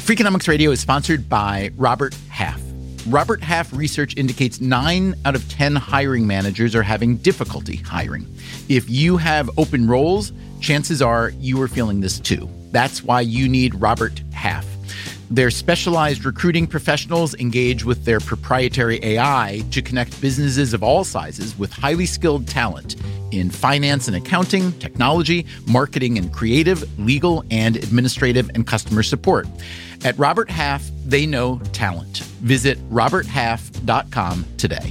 Freakonomics Radio is sponsored by Robert Half. Robert Half research indicates 9 out of 10 hiring managers are having difficulty hiring. If you have open roles, chances are you are feeling this too. That's why you need Robert Half. Their specialized recruiting professionals engage with their proprietary AI to connect businesses of all sizes with highly skilled talent in finance and accounting, technology, marketing and creative, legal and administrative, and customer support. At Robert Half, they know talent. Visit roberthalf.com today.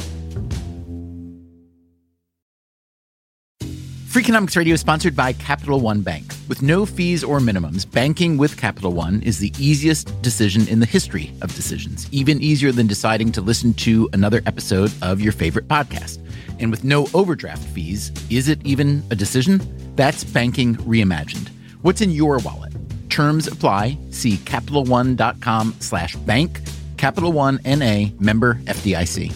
Freakonomics Radio is sponsored by Capital One Bank. With no fees or minimums, banking with Capital One is the easiest decision in the history of decisions, even easier than deciding to listen to another episode of your favorite podcast. And with no overdraft fees, is it even a decision? That's banking reimagined. What's in your wallet? Terms apply. See CapitalOne.com/bank. Capital One N.A. member FDIC.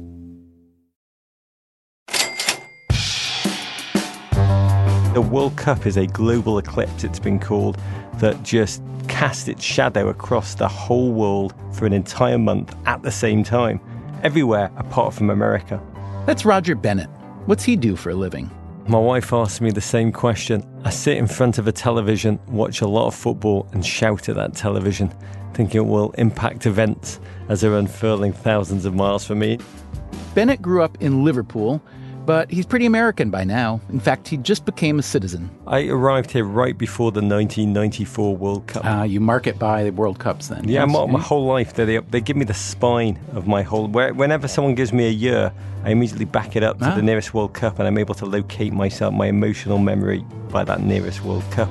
The World Cup is a global eclipse, it's been called, that just cast its shadow across the whole world for an entire month at the same time, everywhere apart from America. That's Roger Bennett. What's he do for a living? My wife asked me the same question. I sit in front of a television, watch a lot of football and shout at that television, thinking it will impact events as they're unfurling thousands of miles from me. Bennett grew up in Liverpool, but he's pretty American by now. In fact, he just became a citizen. I arrived here right before the 1994 World Cup. You mark it by the World Cups then? Yeah, my whole life. They give me the spine of my whole... Whenever someone gives me a year, I immediately back it up to the nearest World Cup, and I'm able to locate myself, my emotional memory, by that nearest World Cup.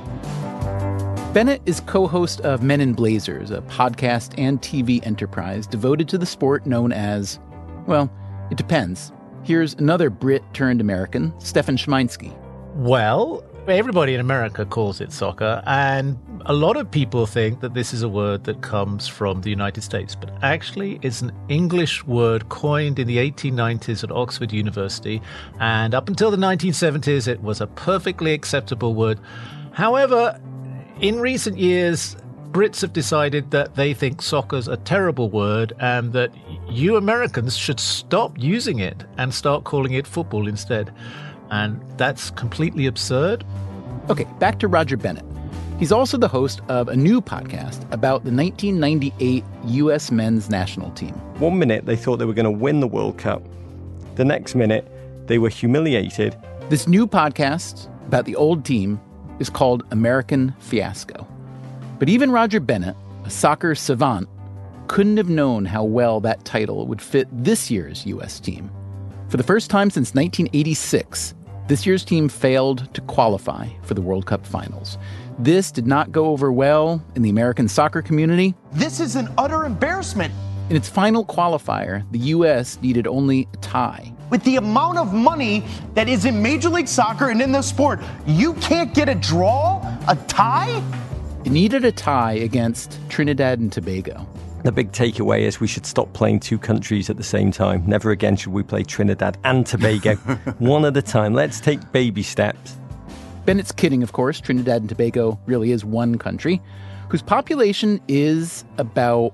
Bennett is co-host of Men in Blazers, a podcast and TV enterprise devoted to the sport known as, well, it depends. Here's another Brit-turned-American, Stefan Szymański. Well, everybody in America calls it soccer, and a lot of people think that this is a word that comes from the United States, but actually it's an English word coined in the 1890s at Oxford University, and up until the 1970s it was a perfectly acceptable word. However, in recent years, Brits have decided that they think soccer's a terrible word and that you Americans should stop using it and start calling it football instead. And that's completely absurd. Okay, back to Roger Bennett. He's also the host of a new podcast about the 1998 U.S. men's national team. 1 minute, they thought they were going to win the World Cup. The next minute, they were humiliated. This new podcast about the old team is called American Fiasco. But even Roger Bennett, a soccer savant, couldn't have known how well that title would fit this year's U.S. team. For the first time since 1986, this year's team failed to qualify for the World Cup finals. This did not go over well in the American soccer community. This is an utter embarrassment. In its final qualifier, the U.S. needed only a tie. With the amount of money that is in Major League Soccer and in this sport, you can't get a draw, a tie? It needed a tie against Trinidad and Tobago. The big takeaway is we should stop playing two countries at the same time. Never again should we play Trinidad and Tobago. One at a time. Let's take baby steps. Bennett's kidding, of course. Trinidad and Tobago really is one country, whose population is about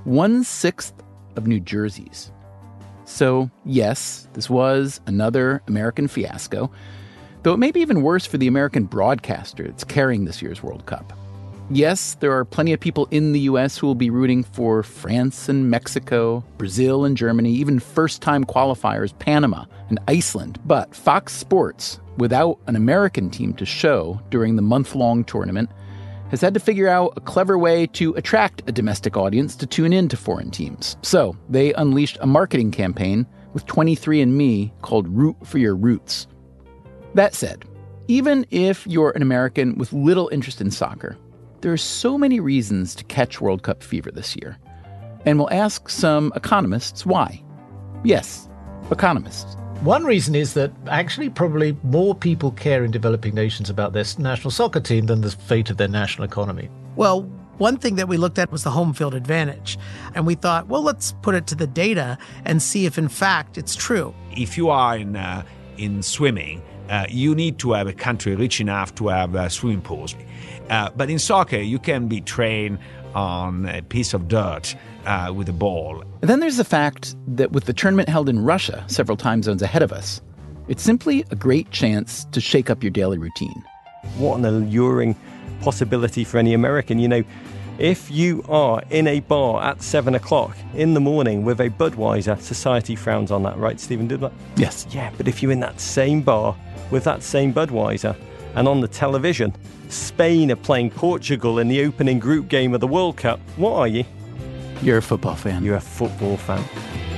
1/6 of New Jersey's. So, yes, this was another American fiasco, though it may be even worse for the American broadcaster that's carrying this year's World Cup. Yes, there are plenty of people in the U.S. who will be rooting for France and Mexico, Brazil and Germany, even first-time qualifiers Panama and Iceland. But Fox Sports, without an American team to show during the month-long tournament, has had to figure out a clever way to attract a domestic audience to tune in to foreign teams. So they unleashed a marketing campaign with 23andMe called Root for Your Roots. That said, even if you're an American with little interest in soccer, there are so many reasons to catch World Cup fever this year. And we'll ask some economists why. Yes, economists. One reason is that actually probably more people care in developing nations about their national soccer team than the fate of their national economy. Well, one thing that we looked at was the home field advantage. And we thought, well, let's put it to the data and see if, in fact, it's true. If you are in swimming you need to have a country rich enough to have swimming pools. But in soccer, you can be trained on a piece of dirt with a ball. And then there's the fact that with the tournament held in Russia, several time zones ahead of us, it's simply a great chance to shake up your daily routine. What an alluring possibility for any American. You know, if you are in a bar at 7 o'clock in the morning with a Budweiser, society frowns on that, right, Stephen Dibler? Yes. Yeah, but if you're in that same bar with that same Budweiser and on the television, Spain are playing Portugal in the opening group game of the World Cup, what are you? You're a football fan. You're a football fan.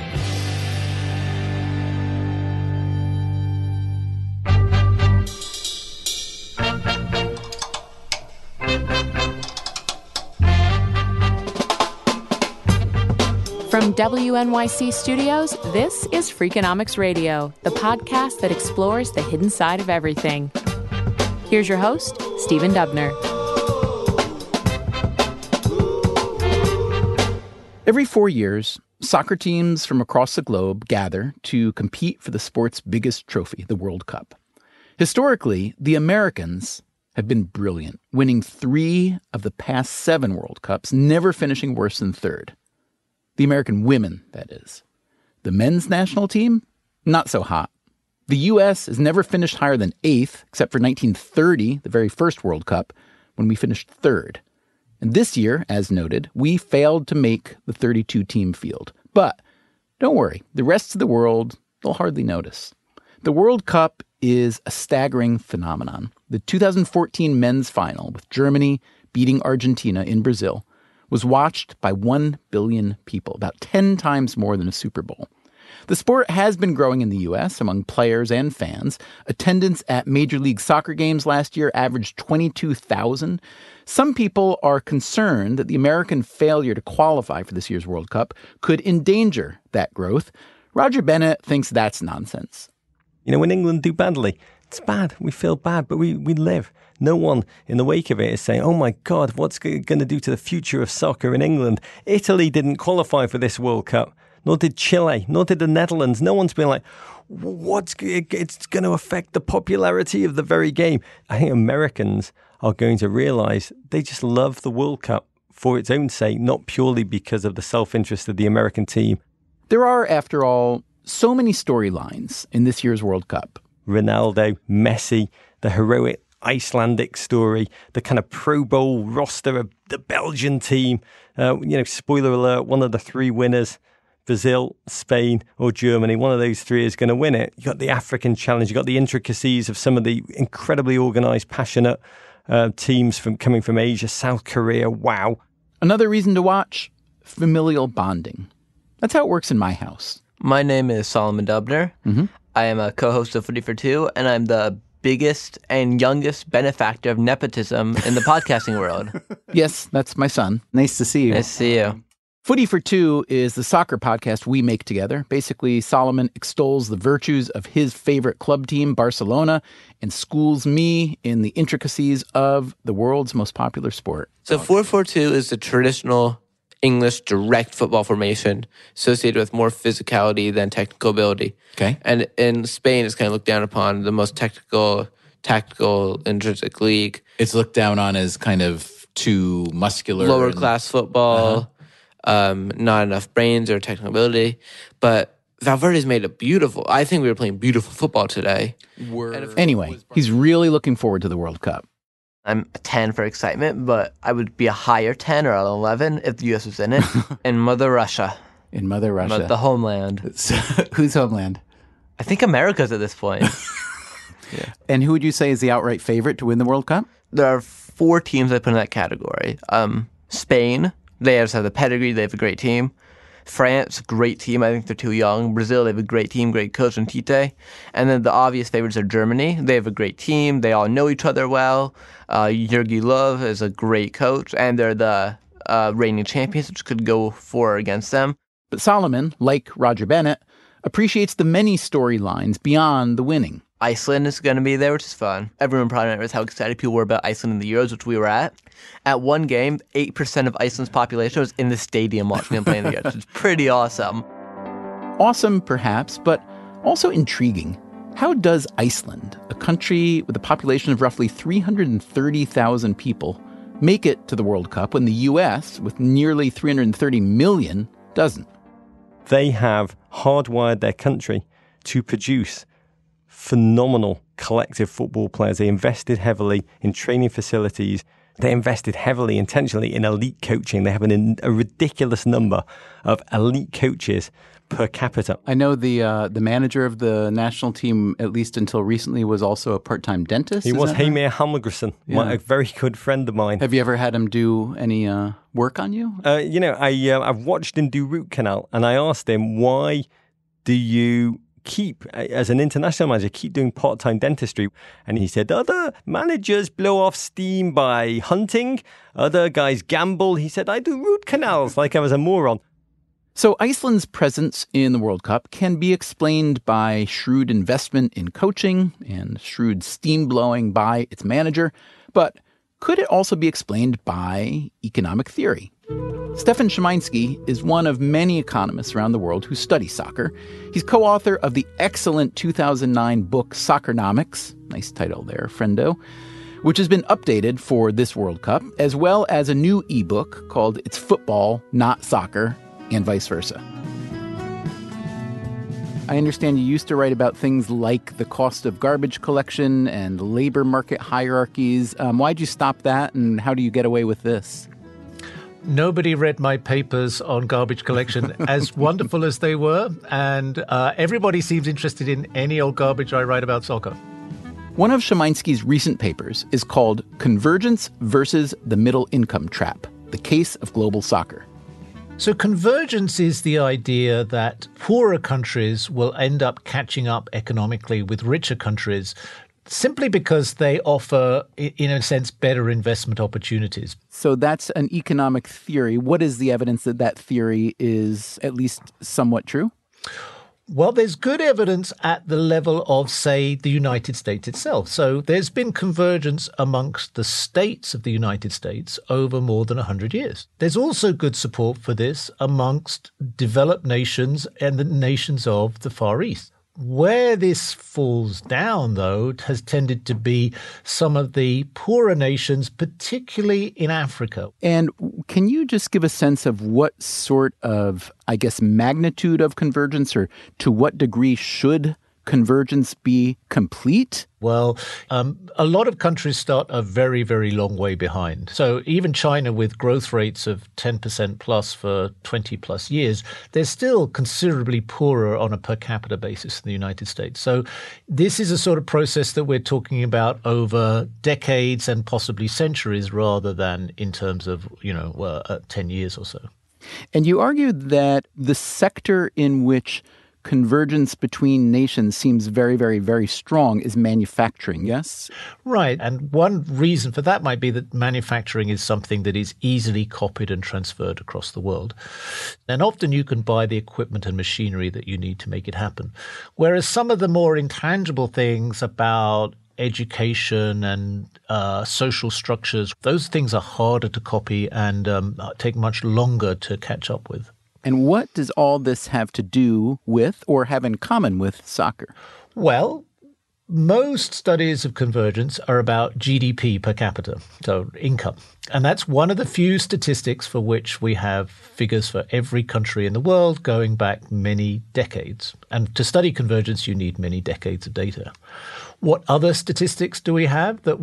From WNYC Studios, this is Freakonomics Radio, the podcast that explores the hidden side of everything. Here's your host, Stephen Dubner. Every 4 years, soccer teams from across the globe gather to compete for the sport's biggest trophy, the World Cup. Historically, the Americans have been brilliant, winning 3 of the past 7 World Cups, never finishing worse than third. The American women, that is. The men's national team, not so hot. The U.S. has never finished higher than 8th, except for 1930, the very first World Cup, when we finished 3rd. And this year, as noted, we failed to make the 32-team field. But don't worry, the rest of the world, they'll hardly notice. The World Cup is a staggering phenomenon. The 2014 men's final, with Germany beating Argentina in Brazil, was watched by 1 billion people, about 10 times more than a Super Bowl. The sport has been growing in the U.S. among players and fans. Attendance at Major League Soccer games last year averaged 22,000. Some people are concerned that the American failure to qualify for this year's World Cup could endanger that growth. Roger Bennett thinks that's nonsense. You know, when England do badly, it's bad. We feel bad, but we live. No one in the wake of it is saying, oh my God, what's going to do to the future of soccer in England? Italy didn't qualify for this World Cup, nor did Chile, nor did the Netherlands. No one's been like, it's going to affect the popularity of the very game. I think Americans are going to realize they just love the World Cup for its own sake, not purely because of the self-interest of the American team. There are, after all, so many storylines in this year's World Cup. Ronaldo, Messi, the heroic Icelandic story, the kind of Pro Bowl roster of the Belgian team. Spoiler alert, one of the 3 winners, Brazil, Spain, or Germany, one of those 3 is going to win it. You got the African challenge, you got the intricacies of some of the incredibly organized, passionate teams coming from Asia, South Korea. Wow. Another reason to watch, familial bonding. That's how it works in my house. My name is Solomon Dubner. Mm-hmm. I am a co-host of Footy for Two, and I'm the biggest and youngest benefactor of nepotism in the podcasting world. Yes, that's my son. Nice to see you. Nice to see you. Footy for Two is the soccer podcast we make together. Basically, Solomon extols the virtues of his favorite club team, Barcelona, and schools me in the intricacies of the world's most popular sport. So 4-4-2 is the traditional English direct football formation associated with more physicality than technical ability. Okay. And in Spain, it's kind of looked down upon the most tactical, intrinsic league. It's looked down on as kind of too muscular. Lower class football, not enough brains or technical ability. But Valverde's made it beautiful. I think we were playing beautiful football today. Anyway, he's really looking forward to the World Cup. I'm a 10 for excitement, but I would be a higher 10 or an 11 if the U.S. was in it. In Mother Russia. In Mother Russia. The homeland. So, whose homeland? I think America's at this point. Yeah. And who would you say is the outright favorite to win the World Cup? There are 4 teams I put in that category. Spain, they just have the pedigree. They have a great team. France, great team. I think they're too young. Brazil, they have a great team, great coach, and Tite. And then the obvious favorites are Germany. They have a great team. They all know each other well. Jurgen Löw is a great coach, and they're the reigning champions, which could go 4 against them. But Solomon, like Roger Bennett, appreciates the many storylines beyond the winning. Iceland is going to be there, which is fun. Everyone probably knows how excited people were about Iceland in the Euros, which we were at. At one game, 8% of Iceland's population was in the stadium watching them play in the Euros. It's pretty awesome. Awesome, perhaps, but also intriguing. How does Iceland, a country with a population of roughly 330,000 people, make it to the World Cup when the U.S., with nearly 330 million, doesn't? They have hardwired their country to produce phenomenal collective football players. They invested heavily in training facilities. They invested heavily, intentionally, in elite coaching. They have a ridiculous number of elite coaches per capita. I know the manager of the national team, at least until recently, was also a part-time dentist. He was Heimir Hallgrímsson, a very good friend of mine. Have you ever had him do any work on you? I've watched him do root canal, and I asked him, why do you keep, as an international manager, keep doing part-time dentistry? And he said, other managers blow off steam by hunting, other guys gamble. He said, I do root canals like I was a moron. So Iceland's presence in the World Cup can be explained by shrewd investment in coaching and shrewd steam blowing by its manager, but could it also be explained by economic theory? Stefan Szymański is one of many economists around the world who study soccer. He's co-author of the excellent 2009 book Soccernomics, nice title there, friendo, which has been updated for this World Cup, as well as a new ebook called It's Football, Not Soccer, and vice versa. I understand you used to write about things like the cost of garbage collection and labor market hierarchies. Why'd you stop that, and how do you get away with this? Nobody read my papers on garbage collection, as wonderful as they were, and everybody seems interested in any old garbage I write about soccer. One of Szymański's recent papers is called Convergence versus the Middle Income Trap, the Case of Global Soccer. So convergence is the idea that poorer countries will end up catching up economically with richer countries simply because they offer, in a sense, better investment opportunities. So that's an economic theory. What is the evidence that that theory is at least somewhat true? Well, there's good evidence at the level of, say, the United States itself. So there's been convergence amongst the states of the United States over more than 100 years. There's also good support for this amongst developed nations and the nations of the Far East. Where this falls down, though, has tended to be some of the poorer nations, particularly in Africa. And can you just give a sense of what sort of, magnitude of convergence, or to what degree should convergence be complete? Well, a lot of countries start a very, very long way behind. So even China, with growth rates of 10% plus for 20 plus years, they're still considerably poorer on a per capita basis than the United States. So this is a sort of process that we're talking about over decades and possibly centuries, rather than in terms of, 10 years or so. And you argued that the sector in which convergence between nations seems very, very, very strong is manufacturing, yes? Right. And one reason for that might be that manufacturing is something that is easily copied and transferred across the world. And often you can buy the equipment and machinery that you need to make it happen. Whereas some of the more intangible things about education and social structures, those things are harder to copy and take much longer to catch up with. And what does all this have to do with, or have in common with, soccer? Well, most studies of convergence are about GDP per capita, so income. And that's one of the few statistics for which we have figures for every country in the world going back many decades. And to study convergence, you need many decades of data. What other statistics do we have that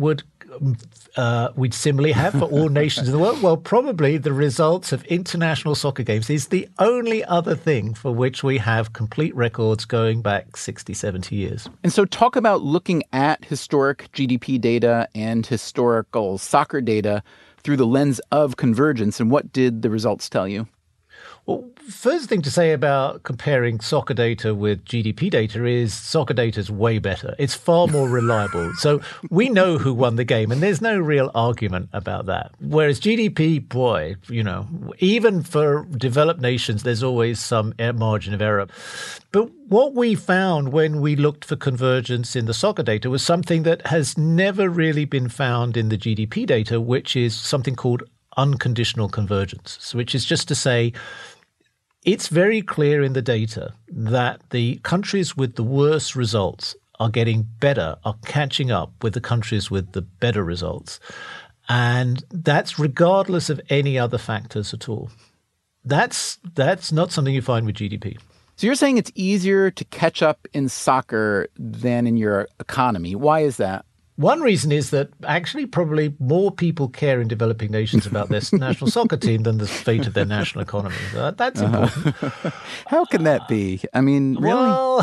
we'd similarly have for all nations in the world? Well, probably the results of international soccer games is the only other thing for which we have complete records going back 60, 70 years. And so talk about looking at historic GDP data and historical soccer data through the lens of convergence, and what did the results tell you? Well, first thing to say about comparing soccer data with GDP data is soccer data is way better. It's far more reliable. So we know who won the game, and there's no real argument about that. Whereas GDP, boy, even for developed nations, there's always some margin of error. But what we found when we looked for convergence in the soccer data was something that has never really been found in the GDP data, which is something called unconditional convergence, which is just to say, it's very clear in the data that the countries with the worst results are getting better, are catching up with the countries with the better results. And that's regardless of any other factors at all. That's not something you find with GDP. So you're saying it's easier to catch up in soccer than in your economy. Why is that? One reason is that actually probably more people care in developing nations about their national soccer team than the fate of their national economy. That's important. How can that be? I mean, really? Well,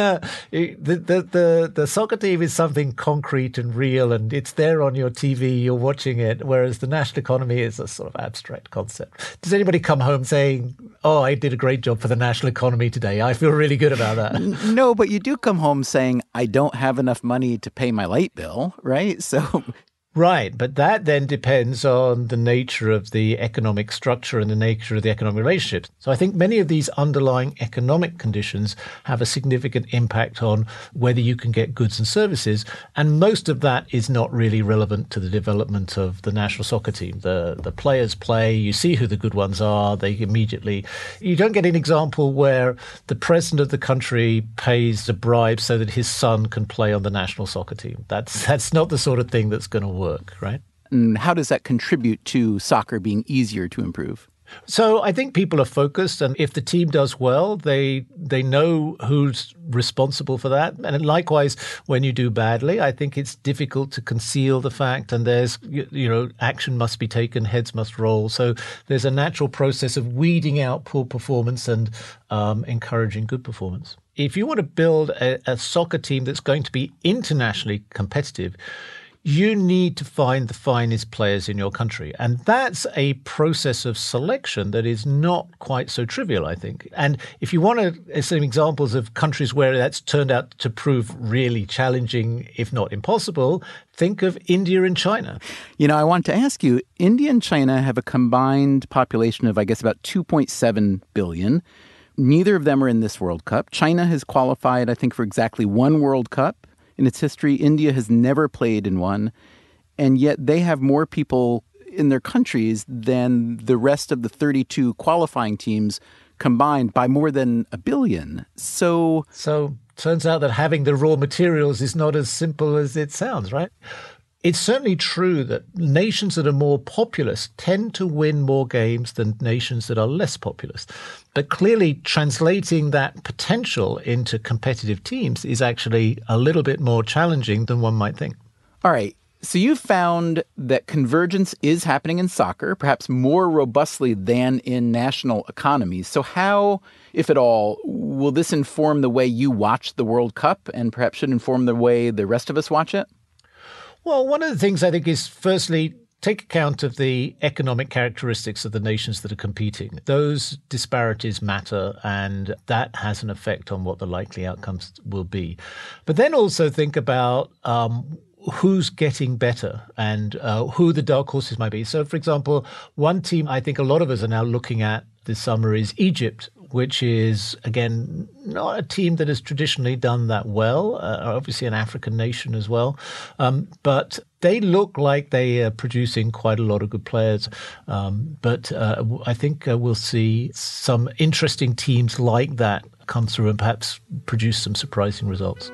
the soccer team is something concrete and real, and it's there on your TV, you're watching it, whereas the national economy is a sort of abstract concept. Does anybody come home saying, oh, I did a great job for the national economy today? I feel really good about that. No, but you do come home saying, I don't have enough money to pay my light bill. Right? So, right. But that then depends on the nature of the economic structure and the nature of the economic relationships. So I think many of these underlying economic conditions have a significant impact on whether you can get goods and services. And most of that is not really relevant to the development of the national soccer team. The players play, you see who the good ones are, they immediately... You don't get an example where the president of the country pays a bribe so that his son can play on the national soccer team. That's not the sort of thing that's going to work, right? And how does that contribute to soccer being easier to improve? So I think people are focused, and if the team does well, they know who's responsible for that. And likewise, when you do badly, I think it's difficult to conceal the fact, and there's, action must be taken, heads must roll. So there's a natural process of weeding out poor performance and encouraging good performance. If you want to build a soccer team that's going to be internationally competitive, you need to find the finest players in your country. And that's a process of selection that is not quite so trivial, I think. And if you want some examples of countries where that's turned out to prove really challenging, if not impossible, think of India and China. I want to ask you, India and China have a combined population of, I guess, about 2.7 billion. Neither of them are in this World Cup. China has qualified, I think, for exactly one World Cup in its history. India has never played in one, and yet they have more people in their countries than the rest of the 32 qualifying teams combined by more than 1 billion. So turns out that having the raw materials is not as simple as it sounds, right? It's certainly true that nations that are more populous tend to win more games than nations that are less populous. But clearly translating that potential into competitive teams is actually a little bit more challenging than one might think. All right. So you found that convergence is happening in soccer, perhaps more robustly than in national economies. So how, if at all, will this inform the way you watch the World Cup and perhaps should inform the way the rest of us watch it? Well, one of the things I think is, firstly, take account of the economic characteristics of the nations that are competing. Those disparities matter, and that has an effect on what the likely outcomes will be. But then also think about who's getting better and who the dark horses might be. So, for example, one team I think a lot of us are now looking at this summer is Egypt, which is, again, not a team that has traditionally done that well, obviously an African nation as well. But they look like they are producing quite a lot of good players. But I think we'll see some interesting teams like that come through and perhaps produce some surprising results.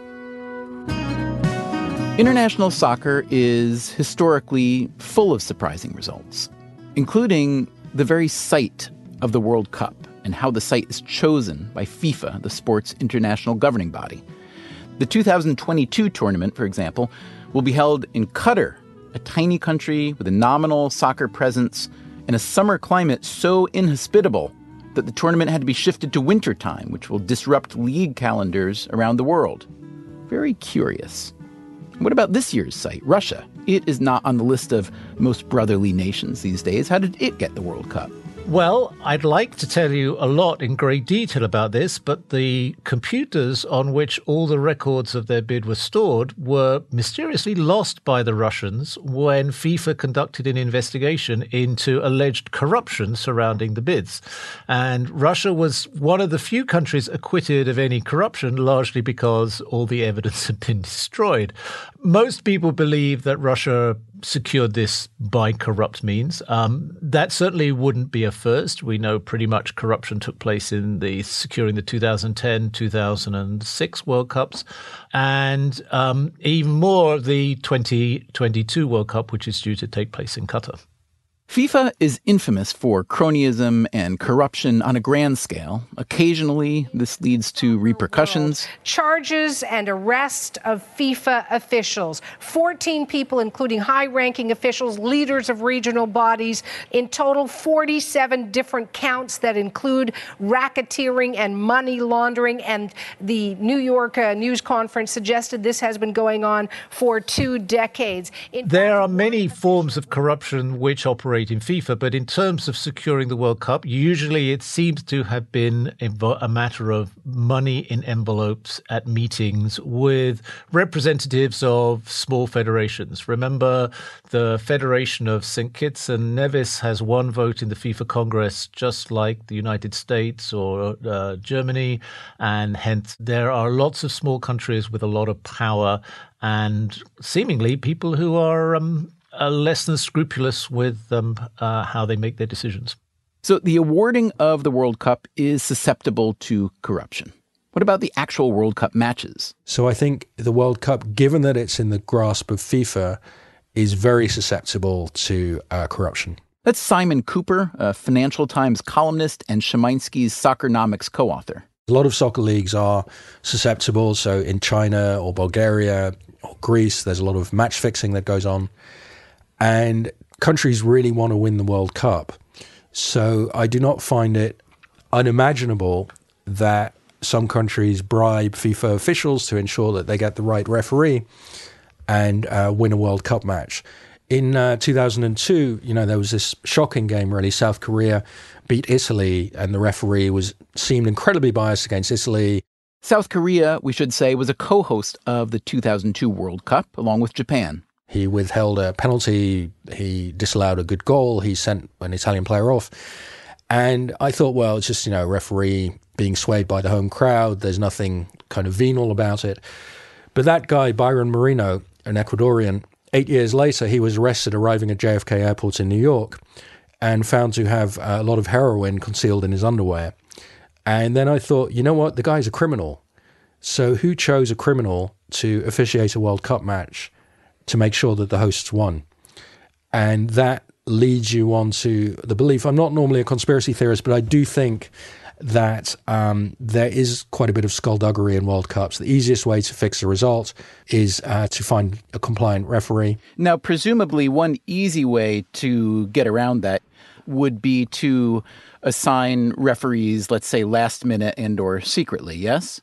International soccer is historically full of surprising results, including the very site of the World Cup and how the site is chosen by FIFA, the sport's international governing body. The 2022 tournament, for example, will be held in Qatar, a tiny country with a nominal soccer presence and a summer climate so inhospitable that the tournament had to be shifted to wintertime, which will disrupt league calendars around the world. Very curious. What about this year's site, Russia? It is not on the list of most brotherly nations these days. How did it get the World Cup? Well, I'd like to tell you a lot in great detail about this, but the computers on which all the records of their bid were stored were mysteriously lost by the Russians when FIFA conducted an investigation into alleged corruption surrounding the bids. And Russia was one of the few countries acquitted of any corruption, largely because all the evidence had been destroyed. Most people believe that Russia secured this by corrupt means. That certainly wouldn't be a first. We know pretty much corruption took place in securing the 2010, 2006 World Cups, and even more the 2022 World Cup, which is due to take place in Qatar. FIFA is infamous for cronyism and corruption on a grand scale. Occasionally, this leads to repercussions. Charges and arrest of FIFA officials. 14 people, including high-ranking officials, leaders of regional bodies. In total, 47 different counts that include racketeering and money laundering. And the New York News Conference suggested this has been going on for 2 decades. There are many forms of corruption which operate in FIFA, but in terms of securing the World Cup, usually it seems to have been a matter of money in envelopes at meetings with representatives of small federations. Remember, the Federation of St. Kitts and Nevis has one vote in the FIFA Congress, just like the United States or Germany, and hence there are lots of small countries with a lot of power and seemingly people who are less than scrupulous with how they make their decisions. So the awarding of the World Cup is susceptible to corruption. What about the actual World Cup matches? So I think the World Cup, given that it's in the grasp of FIFA, is very susceptible to corruption. That's Simon Cooper, a Financial Times columnist and Szymański's Soccernomics co-author. A lot of soccer leagues are susceptible. So in China or Bulgaria or Greece, there's a lot of match fixing that goes on. And countries really want to win the World Cup. So I do not find it unimaginable that some countries bribe FIFA officials to ensure that they get the right referee and win a World Cup match. In 2002, there was this shocking game, really. South Korea beat Italy, and the referee seemed incredibly biased against Italy. South Korea, we should say, was a co-host of the 2002 World Cup, along with Japan. He withheld a penalty. He disallowed a good goal. He sent an Italian player off. And I thought, well, it's just, a referee being swayed by the home crowd. There's nothing kind of venal about it. But that guy, Byron Moreno, an Ecuadorian, 8 years later, he was arrested arriving at JFK Airport in New York and found to have a lot of heroin concealed in his underwear. And then I thought, you know what? The guy's a criminal. So who chose a criminal to officiate a World Cup match to make sure that the hosts won? And that leads you on to the belief. I'm not normally a conspiracy theorist, but I do think that there is quite a bit of skullduggery in World Cups. The easiest way to fix the result is to find a compliant referee. Now, presumably, one easy way to get around that would be to assign referees, let's say, last minute and or secretly, yes?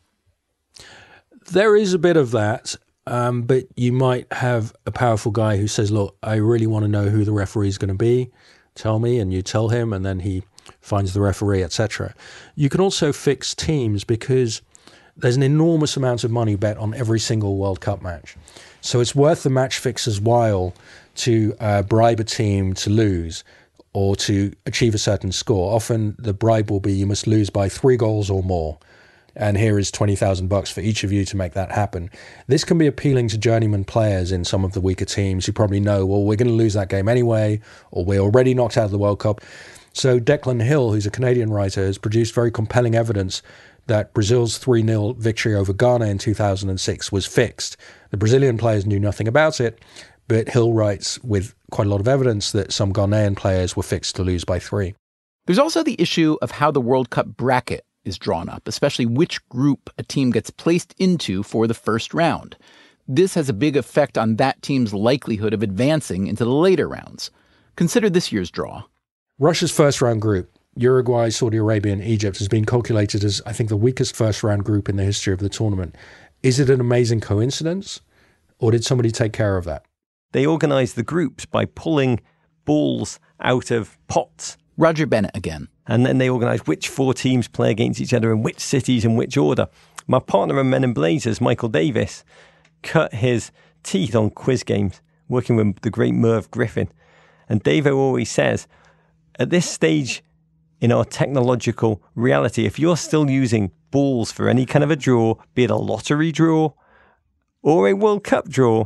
There is a bit of that. But you might have a powerful guy who says, look, I really want to know who the referee is going to be. Tell me, and you tell him, and then he finds the referee, etc. You can also fix teams because there's an enormous amount of money bet on every single World Cup match. So it's worth the match fixer's while to bribe a team to lose or to achieve a certain score. Often the bribe will be you must lose by 3 goals or more. And here is $20,000 for each of you to make that happen. This can be appealing to journeyman players in some of the weaker teams who probably know, well, we're going to lose that game anyway, or we're already knocked out of the World Cup. So Declan Hill, who's a Canadian writer, has produced very compelling evidence that Brazil's 3-0 victory over Ghana in 2006 was fixed. The Brazilian players knew nothing about it, but Hill writes with quite a lot of evidence that some Ghanaian players were fixed to lose by 3. There's also the issue of how the World Cup bracket is drawn up, especially which group a team gets placed into for the first round. This has a big effect on that team's likelihood of advancing into the later rounds. Consider this year's draw. Russia's first round group, Uruguay, Saudi Arabia, and Egypt, has been calculated as, I think, the weakest first round group in the history of the tournament. Is it an amazing coincidence, or did somebody take care of that? They organised the groups by pulling balls out of pots. Roger Bennett again. And then they organised which 4 teams play against each other in which cities in which order. My partner in Men in Blazers, Michael Davis, cut his teeth on quiz games, working with the great Merv Griffin. And Davo always says, at this stage in our technological reality, if you're still using balls for any kind of a draw, be it a lottery draw or a World Cup draw,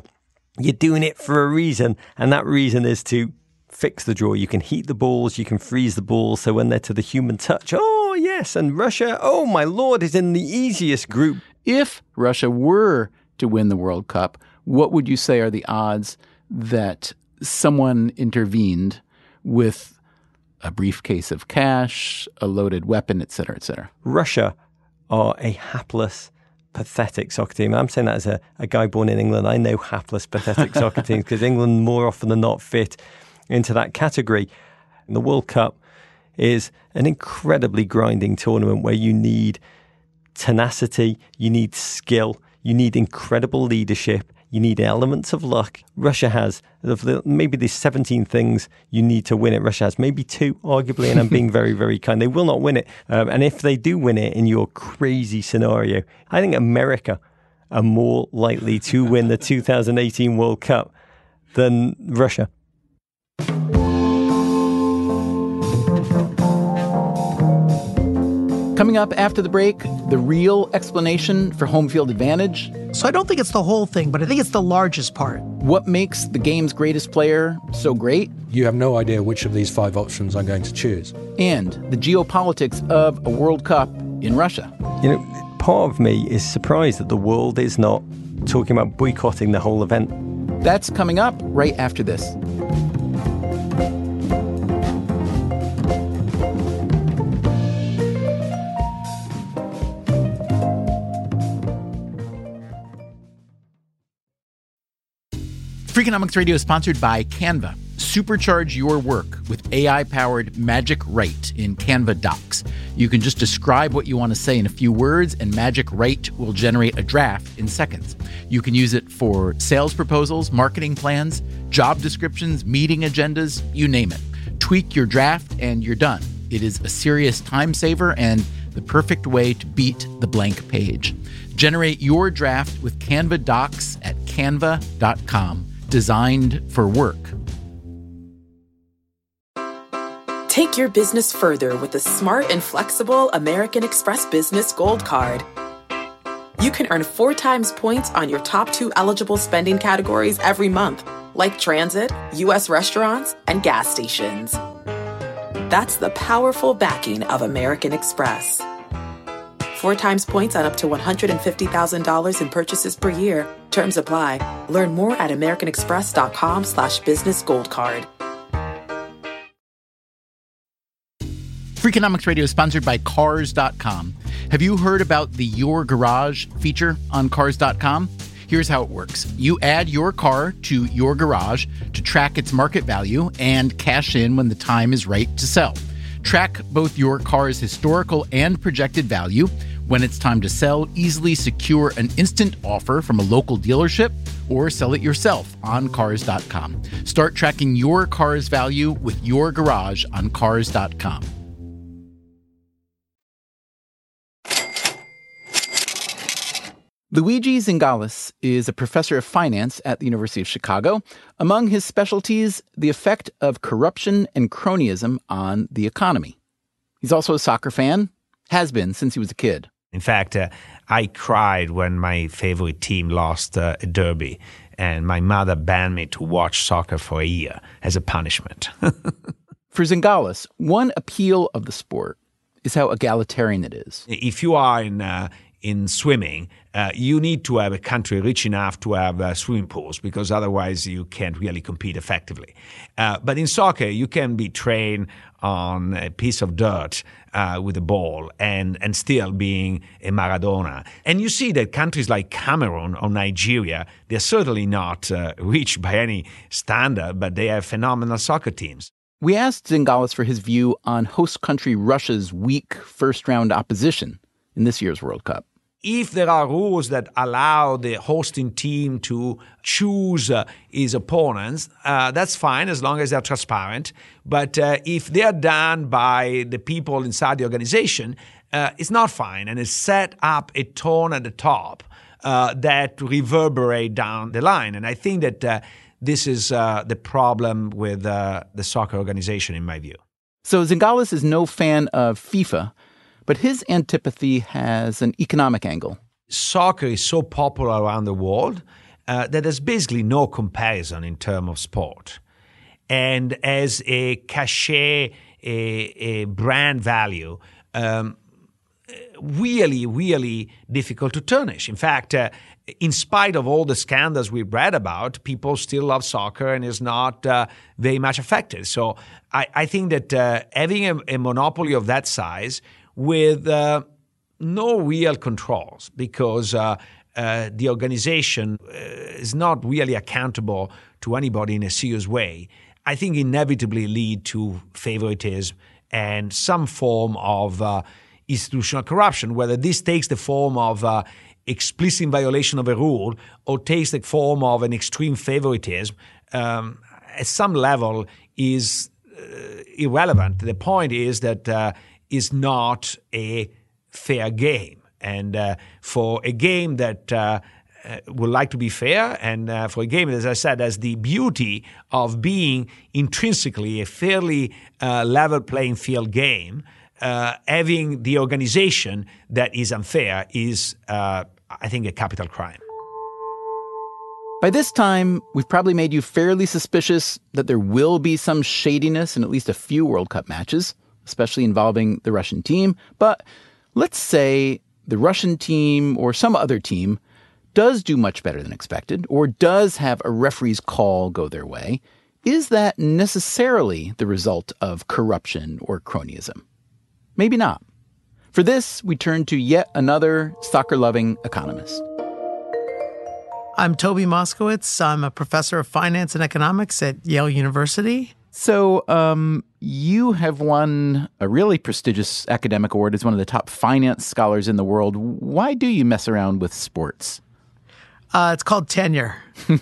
You're doing it for a reason, and that reason is to fix the draw. You can heat the balls, you can freeze the balls, so when they're to the human touch, oh yes, and Russia, oh my lord, is in the easiest group. If Russia were to win the World Cup, what would you say are the odds that someone intervened with a briefcase of cash, a loaded weapon, et cetera, et cetera? Russia are a hapless, pathetic soccer team. I'm saying that as a guy born in England. I know hapless, pathetic soccer teams because England more often than not fit into that category. And the World Cup is an incredibly grinding tournament where you need tenacity, you need skill, you need incredible leadership, you need elements of luck. Russia has, maybe there's 17 things you need to win it. Russia has maybe 2, arguably, and I'm being very, very kind. They will not win it. And if they do win it in your crazy scenario, I think America are more likely to win the 2018 World Cup than Russia. Coming up after the break, the real explanation for home field advantage. So I don't think it's the whole thing, but I think it's the largest part. What makes the game's greatest player so great? You have no idea which of these 5 options I'm going to choose. And the geopolitics of a World Cup in Russia. You know, part of me is surprised that the world is not talking about boycotting the whole event. That's coming up right after this. Freakonomics Radio is sponsored by Canva. Supercharge your work with AI-powered Magic Write in Canva Docs. You can just describe what you want to say in a few words, and Magic Write will generate a draft in seconds. You can use it for sales proposals, marketing plans, job descriptions, meeting agendas, you name it. Tweak your draft and you're done. It is a serious time saver and the perfect way to beat the blank page. Generate your draft with Canva Docs at canva.com. Designed for work. Take your business further with the smart and flexible American Express Business Gold Card. You can earn 4 times points on your top 2 eligible spending categories every month, like transit, U.S. restaurants, and gas stations. That's the powerful backing of American Express. 4 times points on up to $150,000 in purchases per year. Terms apply. Learn more at americanexpress.com/businessgoldcard. Freakonomics Radio is sponsored by Cars.com. Have you heard about the Your Garage feature on Cars.com? Here's how it works. You add your car to your garage to track its market value and cash in when the time is right to sell. Track both your car's historical and projected value. When it's time to sell, easily secure an instant offer from a local dealership or sell it yourself on Cars.com. Start tracking your car's value with your garage on Cars.com. Luigi Zingales is a professor of finance at the University of Chicago. Among his specialties, the effect of corruption and cronyism on the economy. He's also a soccer fan, has been since he was a kid. In fact, I cried when my favorite team lost a derby, and my mother banned me to watch soccer for a year as a punishment. For Zingales, one appeal of the sport is how egalitarian it is. If you are in swimming, you need to have a country rich enough to have swimming pools, because otherwise you can't really compete effectively. But in soccer, you can be trained on a piece of dirt with a ball and still being a Maradona. And you see that countries like Cameroon or Nigeria, they're certainly not rich by any standard, but they have phenomenal soccer teams. We asked Zingales for his view on host country Russia's weak first-round opposition in this year's World Cup. If there are rules that allow the hosting team to choose his opponents, that's fine as long as they're transparent. But if they're done by the people inside the organization, it's not fine. And it's set up a tone at the top that reverberate down the line. And I think that this is the problem with the soccer organization, in my view. So Zingales is no fan of FIFA, but his antipathy has an economic angle. Soccer is so popular around the world that there's basically no comparison in terms of sport. And as a cachet, a brand value, really, really difficult to tarnish. In fact, in spite of all the scandals we've read about, people still love soccer and is not very much affected. So I think that having a monopoly of that size with no real controls, because the organization is not really accountable to anybody in a serious way, I think inevitably lead to favoritism and some form of institutional corruption, whether this takes the form of explicit violation of a rule or takes the form of an extreme favoritism, at some level is irrelevant. The point is that is not a fair game. And for a game that would like to be fair, and for a game, as I said, has the beauty of being intrinsically a fairly level playing field game, having the organization that is unfair is, I think, a capital crime. By this time, we've probably made you fairly suspicious that there will be some shadiness in at least a few World Cup matches, especially involving the Russian team. But let's say the Russian team or some other team does do much better than expected, or does have a referee's call go their way. Is that necessarily the result of corruption or cronyism? Maybe not. For this, we turn to yet another soccer-loving economist. I'm Toby Moskowitz. I'm a professor of finance and economics at Yale University. So, you have won a really prestigious academic award as one of the top finance scholars in the world. Why do you mess around with sports? It's called tenure.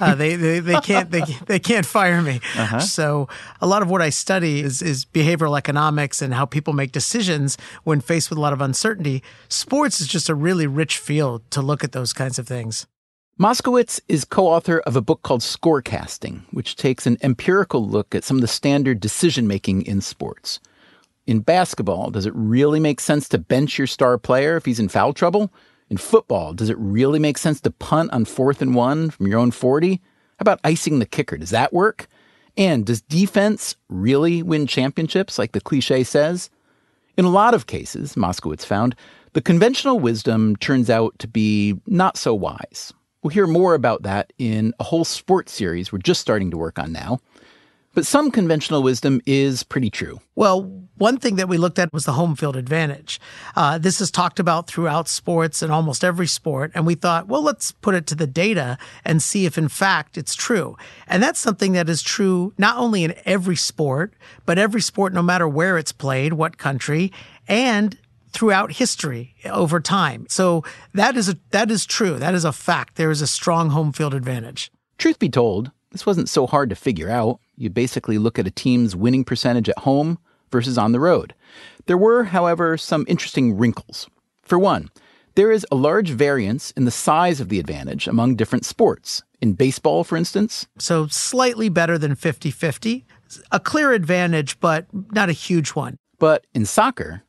They can't fire me. Uh-huh. So a lot of what I study is behavioral economics and how people make decisions when faced with a lot of uncertainty. Sports is just a really rich field to look at those kinds of things. Moskowitz is co-author of a book called Scorecasting, which takes an empirical look at some of the standard decision-making in sports. In basketball, does it really make sense to bench your star player if he's in foul trouble? In football, does it really make sense to punt on 4th and 1 from your own 40? How about icing the kicker? Does that work? And does defense really win championships, like the cliche says? In a lot of cases, Moskowitz found, the conventional wisdom turns out to be not so wise. We'll hear more about that in a whole sports series we're just starting to work on now. But some conventional wisdom is pretty true. Well, one thing that we looked at was the home field advantage. This is talked about throughout sports and almost every sport. And we thought, well, let's put it to the data and see if, in fact, it's true. And that's something that is true not only in every sport, but every sport, no matter where it's played, what country, and throughout history over time. So that is true. That is a fact. There is a strong home field advantage. Truth be told, this wasn't so hard to figure out. You basically look at a team's winning percentage at home versus on the road. There were, however, some interesting wrinkles. For one, there is a large variance in the size of the advantage among different sports. In baseball, for instance. So slightly better than 50-50. A clear advantage, but not a huge one. But in soccer,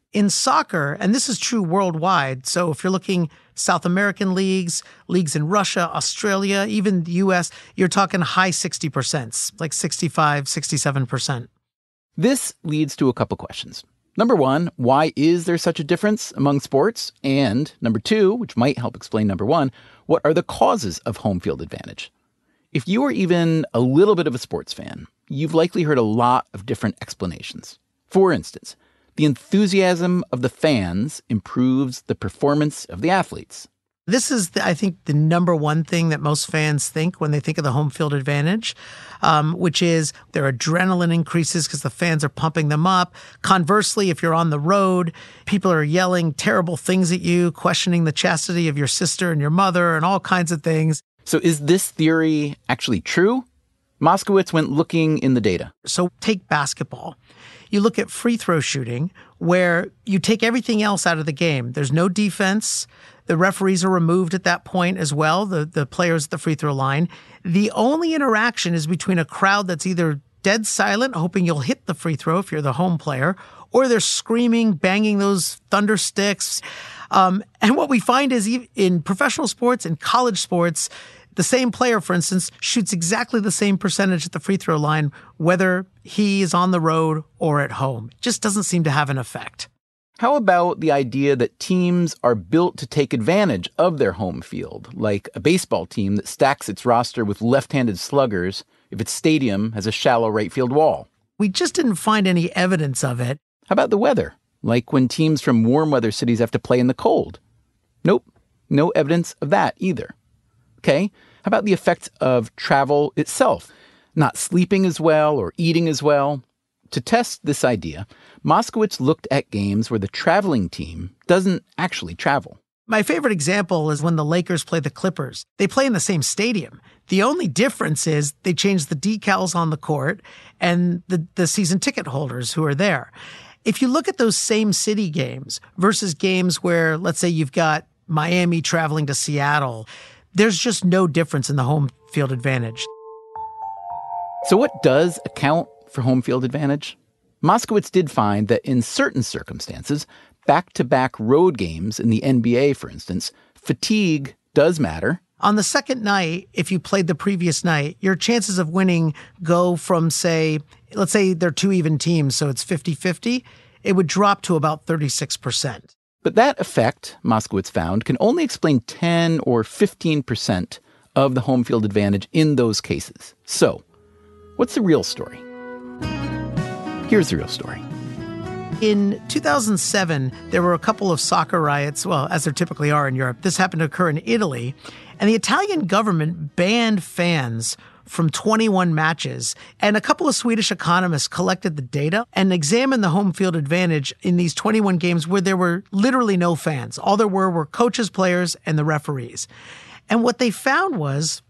and this is true worldwide, so if you're looking South American leagues in Russia, Australia, even the U.S., you're talking high 60%, like 65, 67%. This leads to a couple questions. Number one, why is there such a difference among sports? And number two, which might help explain number one, what are the causes of home field advantage? If you are even a little bit of a sports fan, you've likely heard a lot of different explanations. For instance, the enthusiasm of the fans improves the performance of the athletes. This is, I think, the number one thing that most fans think when they think of the home field advantage, which is their adrenaline increases because the fans are pumping them up. Conversely, if you're on the road, people are yelling terrible things at you, questioning the chastity of your sister and your mother and all kinds of things. So is this theory actually true? Moskowitz went looking in the data. So take basketball. You look at free throw shooting, where you take everything else out of the game. There's no defense. The referees are removed at that point as well, the players at the free throw line. The only interaction is between a crowd that's either dead silent, hoping you'll hit the free throw if you're the home player, or they're screaming, banging those thunder sticks. And what we find is in professional sports and college sports, The same player, for instance, shoots exactly the same percentage at the free throw line, whether he is on the road or at home. It just doesn't seem to have an effect. How about the idea that teams are built to take advantage of their home field, like a baseball team that stacks its roster with left-handed sluggers if its stadium has a shallow right field wall? We just didn't find any evidence of it. How about the weather, like when teams from warm weather cities have to play in the cold? Nope, no evidence of that either. Okay, how about the effect of travel itself? Not sleeping as well or eating as well? To test this idea, Moskowitz looked at games where the traveling team doesn't actually travel. My favorite example is when the Lakers play the Clippers. They play in the same stadium. The only difference is they change the decals on the court and the season ticket holders who are there. If you look at those same city games versus games where, let's say, you've got Miami traveling to Seattle, there's just no difference in the home field advantage. So what does account for home field advantage? Moskowitz did find that in certain circumstances, back-to-back road games in the NBA, for instance, fatigue does matter. On the second night, if you played the previous night, your chances of winning go from, let's say they're two even teams, so it's 50-50, it would drop to about 36%. But that effect, Moskowitz found, can only explain 10 or 15% of the home field advantage in those cases. So, what's the real story? Here's the real story. In 2007, there were a couple of soccer riots, well, as there typically are in Europe. This happened to occur in Italy, and the Italian government banned fans from 21 matches. And a couple of Swedish economists collected the data and examined the home field advantage in these 21 games where there were literally no fans. All there were coaches, players, and the referees. And what they found was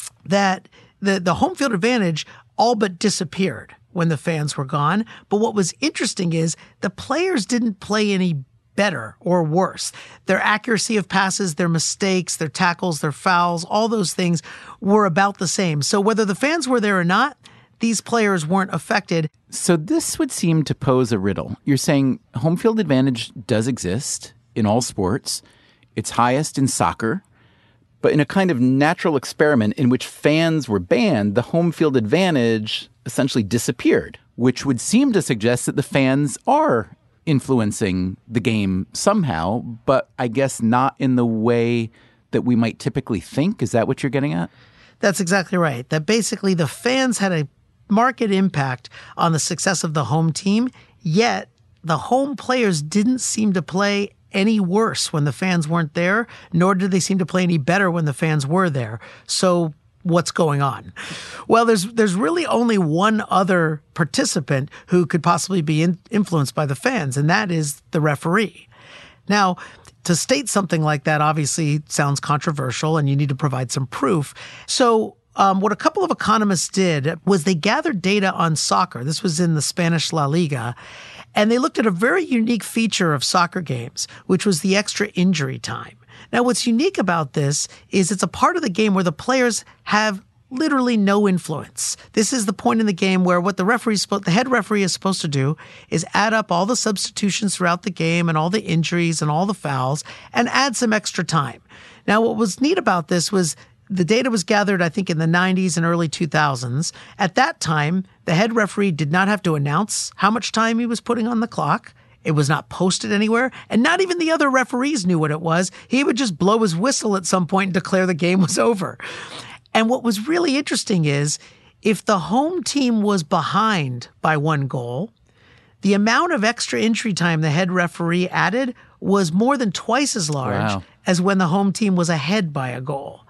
that the home field advantage all but disappeared when the fans were gone. But what was interesting is the players didn't play any better or worse. Their accuracy of passes, their mistakes, their tackles, their fouls, all those things were about the same. So whether the fans were there or not, these players weren't affected. So this would seem to pose a riddle. You're saying home field advantage does exist in all sports. It's highest in soccer. But in a kind of natural experiment in which fans were banned, the home field advantage essentially disappeared, which would seem to suggest that the fans are influencing the game somehow, but I guess not in the way that we might typically think. Is that what you're getting at? That's exactly right. That basically the fans had a marked impact on the success of the home team, yet the home players didn't seem to play any worse when the fans weren't there, nor did they seem to play any better when the fans were there. So what's going on? Well, there's really only one other participant who could possibly be influenced by the fans, and that is the referee. Now, to state something like that obviously sounds controversial, and you need to provide some proof. So what a couple of economists did was they gathered data on soccer. This was in the Spanish La Liga. And they looked at a very unique feature of soccer games, which was the extra injury time. Now, what's unique about this is it's a part of the game where the players have literally no influence. This is the point in the game where what the head referee is supposed to do is add up all the substitutions throughout the game and all the injuries and all the fouls and add some extra time. Now, what was neat about this was the data was gathered, I think, in the 90s and early 2000s. At that time, the head referee did not have to announce how much time he was putting on the clock. It was not posted anywhere, and not even the other referees knew what it was. He would just blow his whistle at some point and declare the game was over. And what was really interesting is if the home team was behind by one goal, the amount of extra injury time the head referee added was more than twice as large as when the home team was ahead by a goal.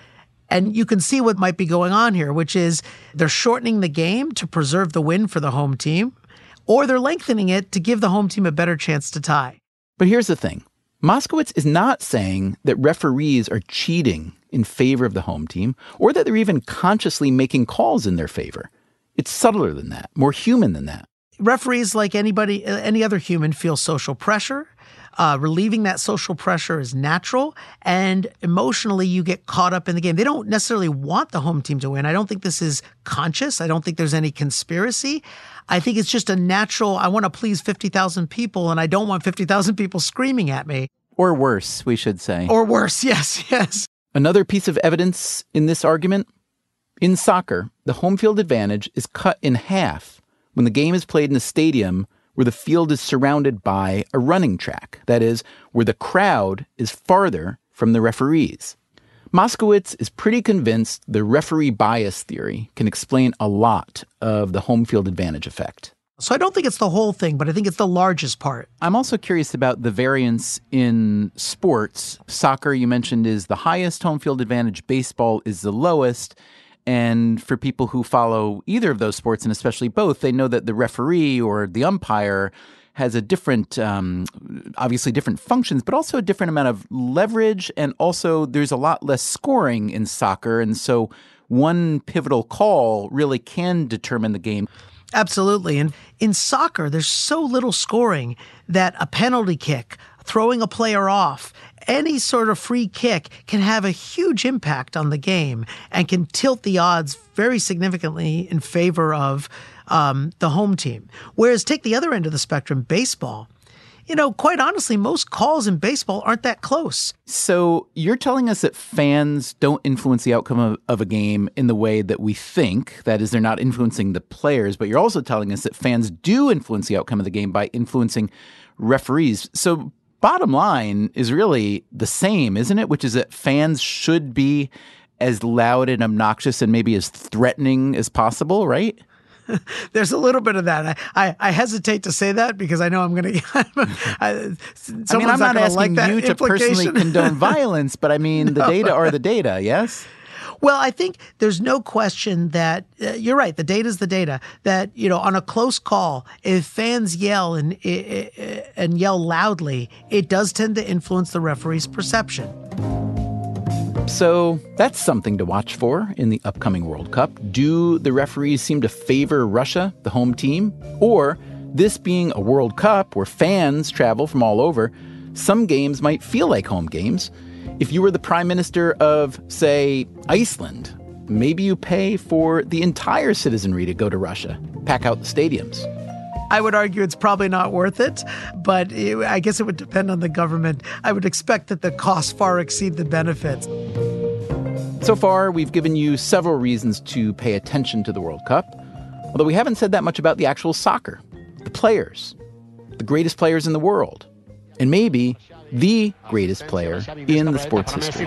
And you can see what might be going on here, which is they're shortening the game to preserve the win for the home team, or they're lengthening it to give the home team a better chance to tie. But here's the thing. Moskowitz is not saying that referees are cheating in favor of the home team, or that they're even consciously making calls in their favor. It's subtler than that, more human than that. Referees, like any other human, feel social pressure. Relieving that social pressure is natural, and emotionally you get caught up in the game. They don't necessarily want the home team to win. I don't think this is conscious. I don't think there's any conspiracy. I think it's just a natural, I want to please 50,000 people, and I don't want 50,000 people screaming at me. Or worse, we should say. Or worse, yes. Another piece of evidence in this argument, in soccer, the home field advantage is cut in half when the game is played in a stadium where the field is surrounded by a running track, that is, where the crowd is farther from the referees. Moskowitz is pretty convinced the referee bias theory can explain a lot of the home field advantage effect. So I don't think it's the whole thing, but I think it's the largest part. I'm also curious about the variance in sports. Soccer, you mentioned, is the highest home field advantage. Baseball is the lowest. And for people who follow either of those sports, and especially both, they know that the referee or the umpire has a different, obviously different functions, but also a different amount of leverage. And also there's a lot less scoring in soccer. And so one pivotal call really can determine the game. Absolutely. And in soccer, there's so little scoring that a penalty kick, throwing a player off, any sort of free kick can have a huge impact on the game and can tilt the odds very significantly in favor of the home team. Whereas take the other end of the spectrum, baseball. Quite honestly, most calls in baseball aren't that close. So you're telling us that fans don't influence the outcome of a game in the way that we think. That is, they're not influencing the players, but you're also telling us that fans do influence the outcome of the game by influencing referees. So bottom line is really the same, isn't it? Which is that fans should be as loud and obnoxious and maybe as threatening as possible, right? There's a little bit of that. I hesitate to say that because I know I'm going to. I'm not asking you to personally condone violence, but I mean, the data are the data, yes? Well, I think there's no question that you're right. The data is the data. That on a close call, if fans yell and yell loudly, it does tend to influence the referee's perception. So that's something to watch for in the upcoming World Cup. Do the referees seem to favor Russia, the home team? Or, this being a World Cup where fans travel from all over, some games might feel like home games. If you were the prime minister of, say, Iceland, maybe you pay for the entire citizenry to go to Russia, pack out the stadiums. I would argue it's probably not worth it, but I guess it would depend on the government. I would expect that the costs far exceed the benefits. So far, we've given you several reasons to pay attention to the World Cup, although we haven't said that much about the actual soccer, the players, the greatest players in the world, and maybe the greatest player in the sports history.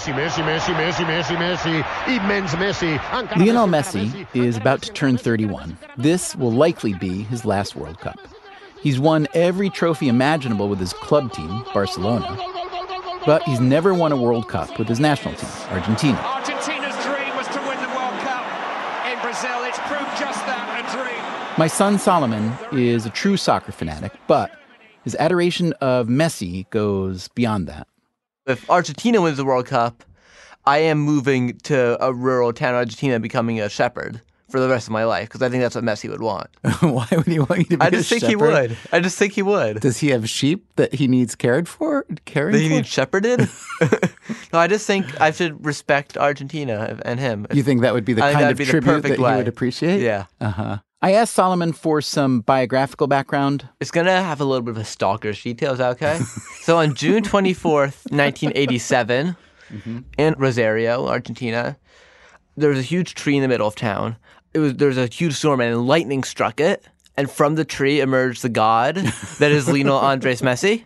Lionel Messi is about to turn 31. This will likely be his last World Cup. He's won every trophy imaginable with his club team, Barcelona, but he's never won a World Cup with his national team, Argentina. Argentina's dream was to win the World Cup. In Brazil, it's proved just that, a dream. My son Solomon is a true soccer fanatic, but his adoration of Messi goes beyond that. If Argentina wins the World Cup, I am moving to a rural town in Argentina and becoming a shepherd for the rest of my life, because I think that's what Messi would want. Why would he want you to be I just think he would. I just think he would. Does he have sheep that he needs caring for? That he needs shepherded? No, I just think I should respect Argentina and him. You think that would be the kind of tribute that he would appreciate? Yeah. Uh-huh. I asked Solomon for some biographical background. It's going to have a little bit of a stalker's details, okay? So on June 24th, 1987, in Rosario, Argentina, there was a huge tree in the middle of town. There was a huge storm and lightning struck it. And from the tree emerged the god that is Lionel Andres Messi.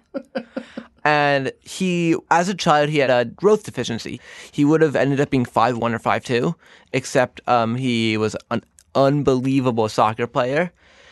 And he, as a child, he had a growth deficiency. He would have ended up being 5'1" or 5'2", except he was an unbelievable soccer player.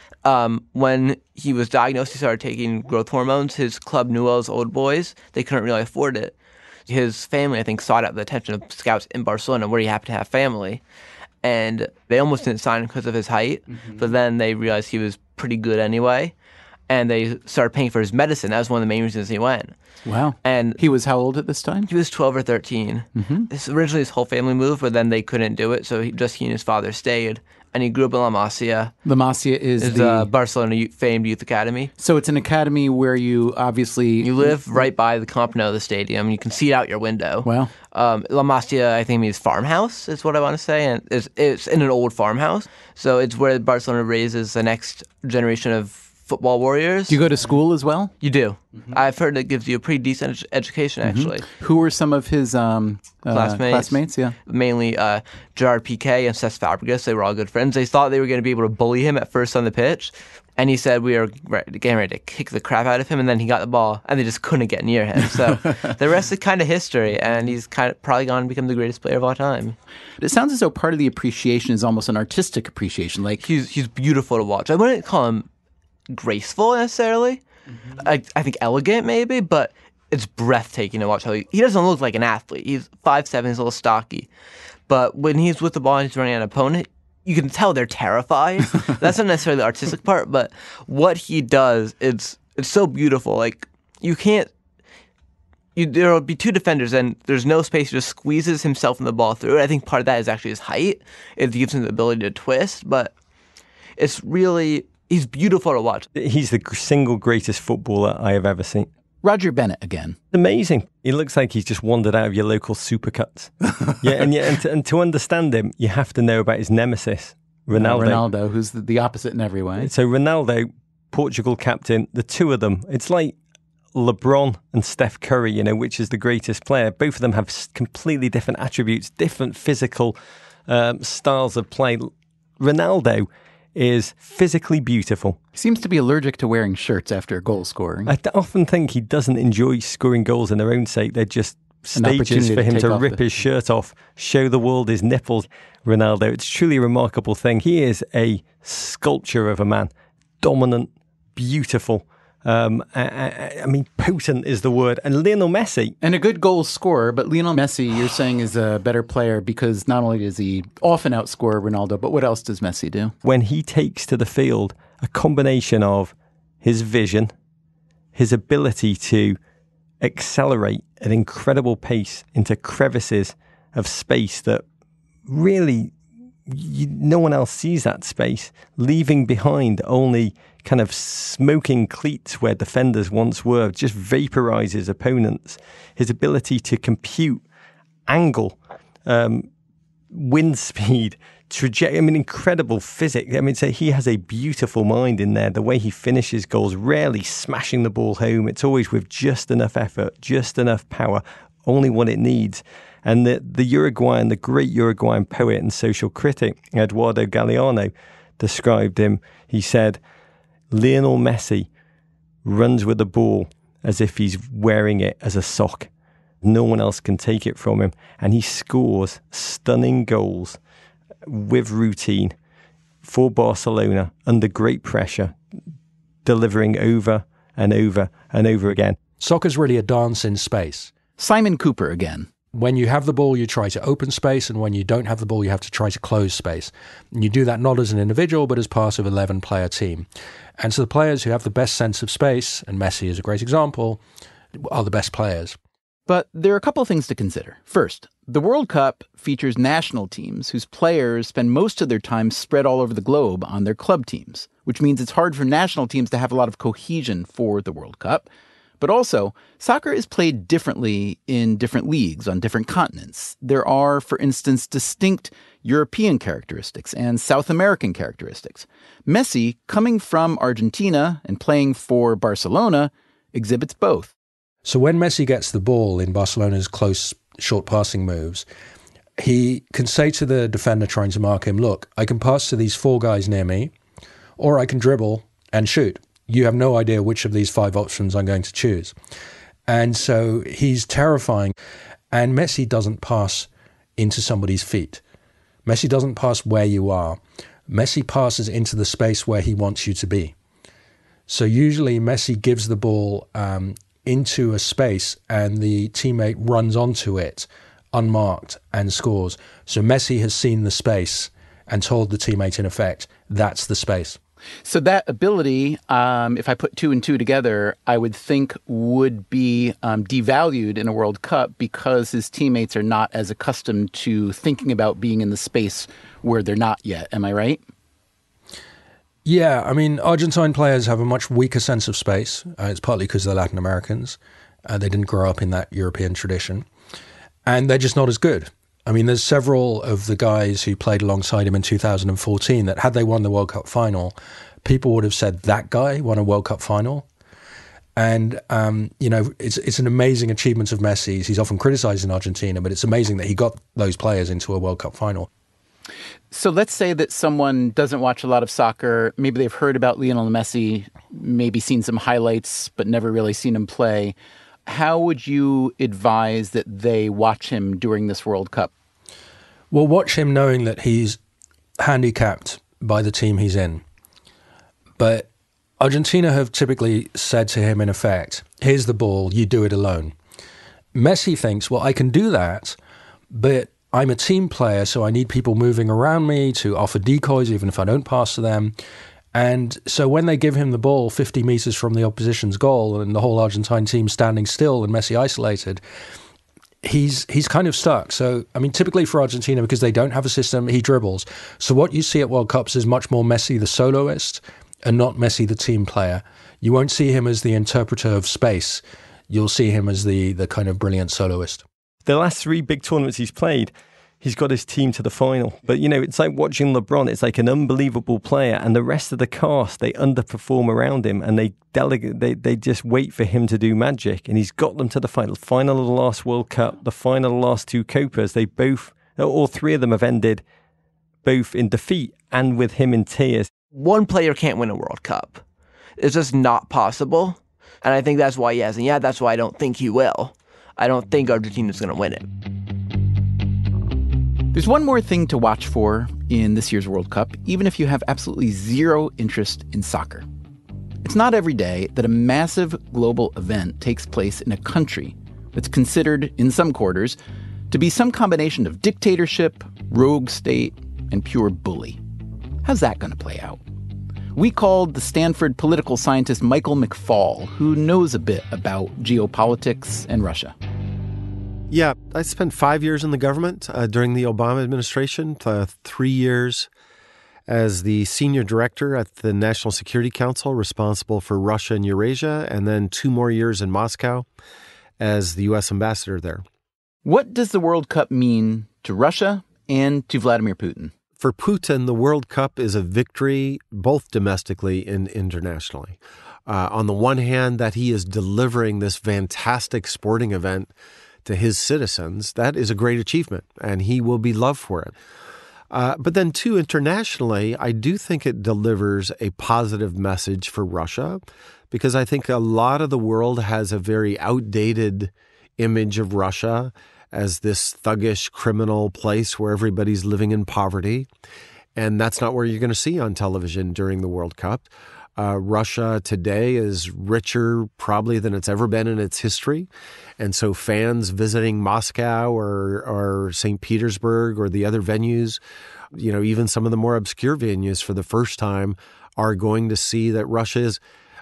When he was diagnosed, he started taking growth hormones. His club, Newell's Old Boys, they couldn't really afford it. His family, I think, sought out the attention of scouts in Barcelona, where he happened to have family. And they almost didn't sign him because of his height. But then they realized he was pretty good anyway. And they started paying for his medicine. That was one of the main reasons he went. Wow. And he was how old at this time? He was 12 or 13. Originally, his whole family moved, but then they couldn't do it. So he and his father stayed. And he grew up in La Masia. La Masia is the Barcelona famed youth academy. So it's an academy where you obviously... You live right by the Camp Nou, the stadium. You can see it out your window. Wow. La Masia, I think, means farmhouse, is what I want to say. And it's in an old farmhouse. So it's where Barcelona raises the next generation of football warriors. Do you go to school as well? You do. I've heard it gives you a pretty decent education, actually. Who were some of his classmates? Yeah, mainly Gerard Piqué and Cesc Fabregas. They were all good friends. They thought they were going to be able to bully him at first on the pitch, and he said we were getting ready to kick the crap out of him, and then he got the ball, and they just couldn't get near him. So the rest is kind of history, and he's probably going to become the greatest player of all time. It sounds as though part of the appreciation is almost an artistic appreciation. Like he's beautiful to watch. I wouldn't call him graceful necessarily. I think elegant maybe, but it's breathtaking to watch how he doesn't look like an athlete. He's 5'7", he's a little stocky. But when he's with the ball and he's running at an opponent, you can tell they're terrified. That's not necessarily the artistic part, but what he does, it's so beautiful. Like, there will be two defenders and there's no space. He just squeezes himself in the ball through it. I think part of that is actually his height. It gives him the ability to twist, but he's beautiful to watch. He's the single greatest footballer I have ever seen. Roger Bennett again. Amazing. He looks like he's just wandered out of your local supercuts. And to understand him, you have to know about his nemesis, Ronaldo. Ronaldo, who's the opposite in every way. So Ronaldo, Portugal captain, the two of them, it's like LeBron and Steph Curry, which is the greatest player. Both of them have completely different attributes, different physical styles of play. Ronaldo is physically beautiful. He seems to be allergic to wearing shirts after goal scoring. I often think he doesn't enjoy scoring goals in their own sake. They're just stages for him to rip his shirt off, show the world his nipples. Ronaldo, it's truly a remarkable thing. He is a sculpture of a man. Dominant, beautiful. Potent is the word. And Lionel Messi. And a good goal scorer, but Lionel Messi, you're saying, is a better player because not only does he often outscore Ronaldo, but what else does Messi do? When he takes to the field, a combination of his vision, his ability to accelerate at incredible pace into crevices of space that really no one else sees that space, leaving behind only kind of smoking cleats where defenders once were, just vaporizes opponents. His ability to compute angle, wind speed, trajectory, incredible physics. So he has a beautiful mind in there. The way he finishes goals, rarely smashing the ball home. It's always with just enough effort, just enough power, only what it needs. And the great Uruguayan poet and social critic, Eduardo Galeano, described him. He said, Lionel Messi runs with the ball as if he's wearing it as a sock. No one else can take it from him. And he scores stunning goals with routine for Barcelona under great pressure, delivering over and over and over again. Soccer's really a dance in space. Simon Cooper again. When you have the ball, you try to open space, and when you don't have the ball, you have to try to close space. And you do that not as an individual, but as part of an 11-player team. And so the players who have the best sense of space, and Messi is a great example, are the best players. But there are a couple of things to consider. First, the World Cup features national teams whose players spend most of their time spread all over the globe on their club teams, which means it's hard for national teams to have a lot of cohesion for the World Cup. But also, soccer is played differently in different leagues on different continents. There are, for instance, distinct European characteristics and South American characteristics. Messi, coming from Argentina and playing for Barcelona, exhibits both. So when Messi gets the ball in Barcelona's close, short passing moves, he can say to the defender trying to mark him, look, I can pass to these 4 guys near me, or I can dribble and shoot. You have no idea which of these 5 options I'm going to choose. And so he's terrifying. And Messi doesn't pass into somebody's feet. Messi doesn't pass where you are. Messi passes into the space where he wants you to be. So usually Messi gives the ball into a space and the teammate runs onto it unmarked and scores. So Messi has seen the space and told the teammate, in effect, that's the space. So that ability, if I put 2 and 2 together, I would think would be devalued in a World Cup because his teammates are not as accustomed to thinking about being in the space where they're not yet. Am I right? Yeah, Argentine players have a much weaker sense of space. It's partly because they're Latin Americans. They didn't grow up in that European tradition. And they're just not as good. There's several of the guys who played alongside him in 2014 that, had they won the World Cup final, people would have said that guy won a World Cup final. And, it's an amazing achievement of Messi's. He's often criticized in Argentina, but it's amazing that he got those players into a World Cup final. So let's say that someone doesn't watch a lot of soccer. Maybe they've heard about Lionel Messi, maybe seen some highlights, but never really seen him play. How would you advise that they watch him during this World Cup? Well, watch him knowing that he's handicapped by the team he's in. But Argentina have typically said to him, in effect, here's the ball, you do it alone. Messi thinks, well, I can do that, but I'm a team player, so I need people moving around me to offer decoys, even if I don't pass to them. And so when they give him the ball 50 meters from the opposition's goal and the whole Argentine team standing still and Messi isolated, he's kind of stuck. So, I mean, typically for Argentina, because they don't have a system, he dribbles. So what you see at World Cups is much more Messi the soloist and not Messi the team player. You won't see him as the interpreter of space. You'll see him as the kind of brilliant soloist. The last 3 big tournaments he's played, he's got his team to the final. But, it's like watching LeBron. It's like an unbelievable player, and the rest of the cast, they underperform around him, and they just wait for him to do magic. And he's got them to the final of the last World Cup, the final of the last 2 Copas. They both, all 3 of them have ended both in defeat and with him in tears. One player can't win a World Cup. It's just not possible. And I think that's why he hasn't. Yeah, that's why I don't think he will. I don't think Argentina's going to win it. There's one more thing to watch for in this year's World Cup, even if you have absolutely zero interest in soccer. It's not every day that a massive global event takes place in a country that's considered, in some quarters, to be some combination of dictatorship, rogue state, and pure bully. How's that going to play out? We called the Stanford political scientist Michael McFaul, who knows a bit about geopolitics and Russia. Yeah, I spent 5 years in the government during the Obama administration, 3 years as the senior director at the National Security Council responsible for Russia and Eurasia, and then 2 more years in Moscow as the U.S. ambassador there. What does the World Cup mean to Russia and to Vladimir Putin? For Putin, the World Cup is a victory both domestically and internationally. On the one hand, that he is delivering this fantastic sporting event to his citizens, that is a great achievement, and he will be loved for it. But then, too, internationally, I do think it delivers a positive message for Russia, because I think a lot of the world has a very outdated image of Russia as this thuggish criminal place where everybody's living in poverty. And that's not what you're going to see on television during the World Cup. Russia today is richer probably than it's ever been in its history. And so fans visiting Moscow or St. Petersburg or the other venues, even some of the more obscure venues for the first time are going to see that Russia is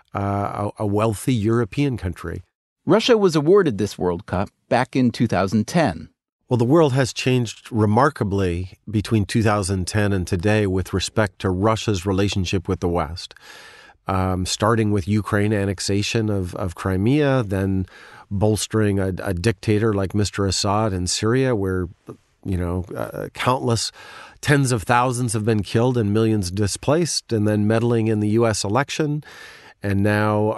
a wealthy European country. Russia was awarded this World Cup back in 2010. Well, the world has changed remarkably between 2010 and today with respect to Russia's relationship with the West, starting with Ukraine annexation of Crimea, then bolstering a dictator like Mr. Assad in Syria, where, countless tens of thousands have been killed and millions displaced, and then meddling in the U.S. election. And now,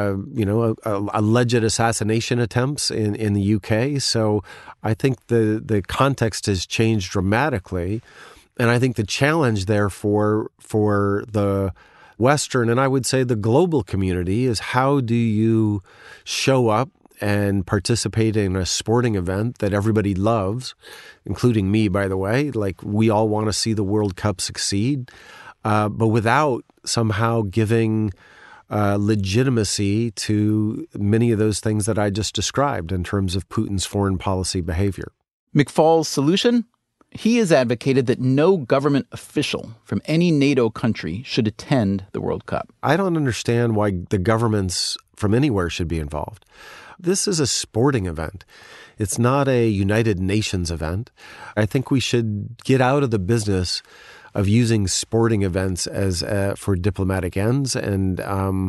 alleged assassination attempts in the UK. So I think the context has changed dramatically. And I think the challenge there for the Western, and I would say the global community, is how do you show up and participate in a sporting event that everybody loves, including me, by the way. Like, we all want to see the World Cup succeed, but without somehow giving legitimacy to many of those things that I just described in terms of Putin's foreign policy behavior. McFaul's solution? He has advocated that no government official from any NATO country should attend the World Cup. I don't understand why the governments from anywhere should be involved. This is a sporting event. It's not a United Nations event. I think we should get out of the business of using sporting events as for diplomatic ends, and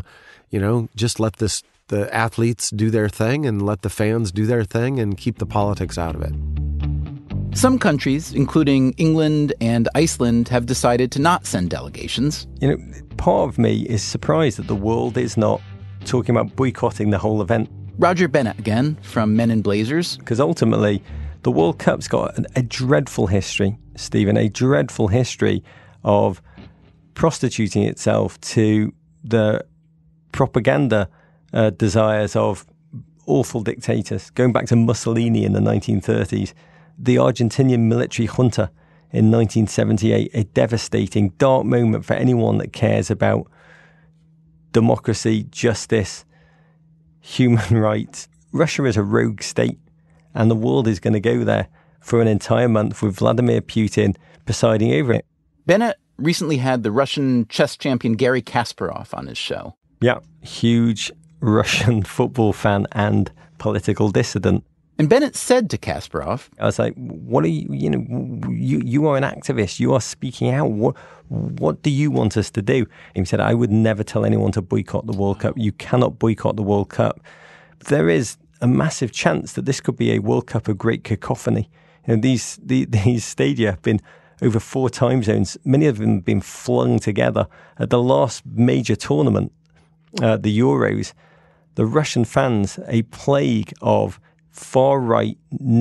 just let the athletes do their thing and let the fans do their thing and keep the politics out of it. Some countries, including England and Iceland, have decided to not send delegations. part of me is surprised that the world is not talking about boycotting the whole event. Roger Bennett again from Men in Blazers. Because ultimately, the World Cup's got a dreadful history, Stephen, a dreadful history of prostituting itself to the propaganda desires of awful dictators. Going back to Mussolini in the 1930s, the Argentinian military junta in 1978, a devastating, dark moment for anyone that cares about democracy, justice, human rights. Russia is a rogue state, and the world is going to go there for an entire month with Vladimir Putin presiding over it. Bennett recently had the Russian chess champion Garry Kasparov on his show. Yeah, huge Russian football fan and political dissident. And Bennett said to Kasparov, I was like, what are you, you are an activist. You are speaking out. What do you want us to do? And he said, I would never tell anyone to boycott the World Cup. You cannot boycott the World Cup. There is a massive chance that this could be a World Cup of great cacophony. These stadia have been over 4 time zones. Many of them have been flung together. At the last major tournament, the Euros, the Russian fans, a plague of far-right,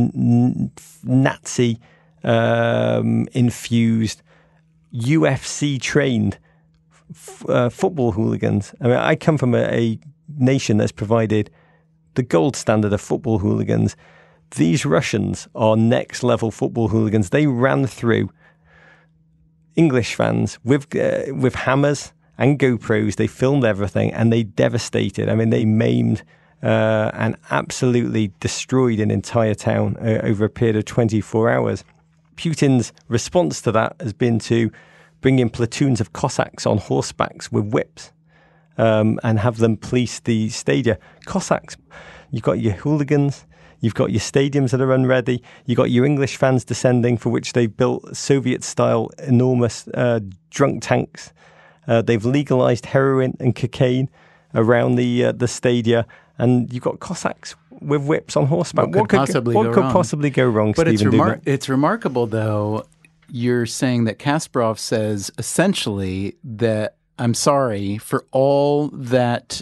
Nazi infused, UFC-trained football hooligans. I mean, I come from a nation that's provided the gold standard of football hooligans. These Russians are next-level football hooligans. They ran through English fans with hammers and GoPros. They filmed everything, and they devastated. I mean, they maimed and absolutely destroyed an entire town over a period of 24 hours. Putin's response to that has been to bring in platoons of Cossacks on horsebacks with whips and have them police the stadia. Cossacks, you've got your hooligans, you've got your stadiums that are unready, you've got your English fans descending, for which they've built Soviet-style enormous drunk tanks. They've legalized heroin and cocaine around the stadia. And you've got Cossacks with whips on horseback. What could possibly go wrong, but Stephen? It's remarkable, though. You're saying that Kasparov says essentially that, I'm sorry, for all that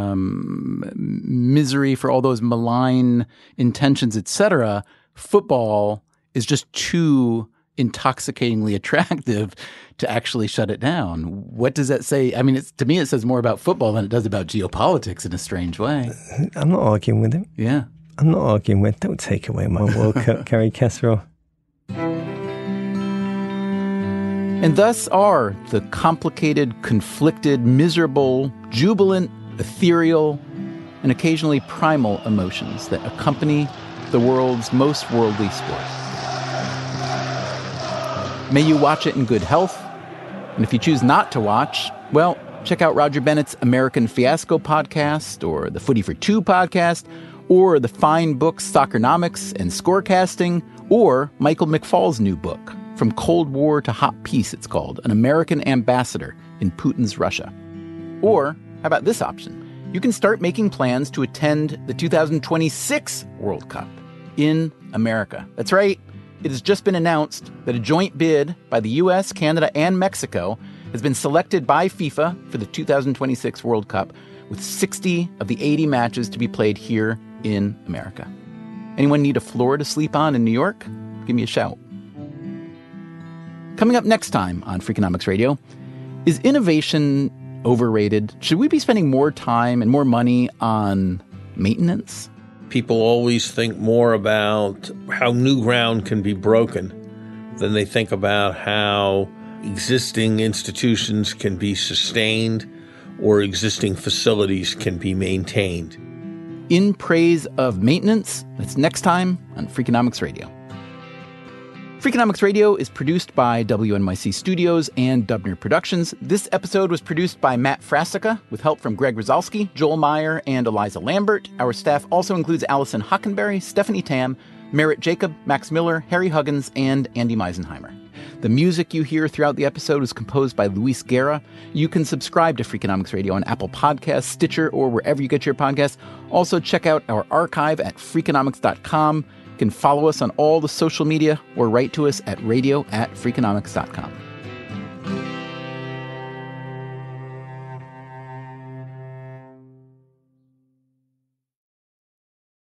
misery, for all those malign intentions, etc., football is just too intoxicatingly attractive to actually shut it down. What does that say? I mean, to me, it says more about football than it does about geopolitics in a strange way. I'm not arguing with him. Yeah. I'm not arguing with. Don't take away my World Cup, Garry Kasparov. And thus are the complicated, conflicted, miserable, jubilant, ethereal, and occasionally primal emotions that accompany the world's most worldly sport. May you watch it in good health. And if you choose not to watch, well, check out Roger Bennett's American Fiasco podcast, or the Footy for Two podcast, or the fine books Soccernomics and Scorecasting, or Michael McFaul's new book, From Cold War to Hot Peace, it's called, An American Ambassador in Putin's Russia. Or, how about this option? You can start making plans to attend the 2026 World Cup in America. That's right. It has just been announced that a joint bid by the U.S., Canada, and Mexico has been selected by FIFA for the 2026 World Cup, with 60 of the 80 matches to be played here in America. Anyone need a floor to sleep on in New York? Give me a shout. Coming up next time on Freakonomics Radio, is innovation overrated? Should we be spending more time and more money on maintenance? People always think more about how new ground can be broken than they think about how existing institutions can be sustained or existing facilities can be maintained. In praise of maintenance, that's next time on Freakonomics Radio. Freakonomics Radio is produced by WNYC Studios and Dubner Productions. This episode was produced by Matt Frasica with help from Greg Rosalski, Joel Meyer, and Eliza Lambert. Our staff also includes Allison Hockenberry, Stephanie Tam, Merritt Jacob, Max Miller, Harry Huggins, and Andy Meisenheimer. The music you hear throughout the episode was composed by Luis Guerra. You can subscribe to Freakonomics Radio on Apple Podcasts, Stitcher, or wherever you get your podcasts. Also, check out our archive at Freakonomics.com. You can follow us on all the social media or write to us at radio@freakonomics.com.